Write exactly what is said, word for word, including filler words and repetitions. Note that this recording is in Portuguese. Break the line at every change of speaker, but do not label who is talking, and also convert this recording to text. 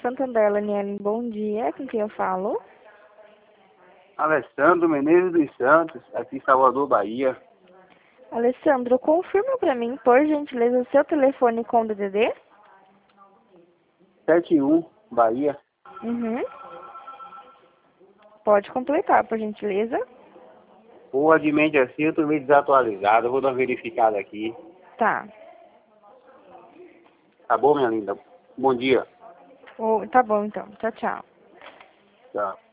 Santander, Laniele, bom dia. Com quem eu falo?
Alessandro Menezes dos Santos, aqui em Salvador, Bahia.
Alessandro, confirma para mim, por gentileza, o seu telefone com o D D D?
sete um, Bahia.
Uhum. Pode completar, por gentileza.
Ou de mente assim, eu tô meio desatualizado. Eu vou dar uma verificada aqui.
Tá.
Tá bom, minha linda? Bom dia.
Oh, tá bom, então. Tchau, tchau.
Tchau.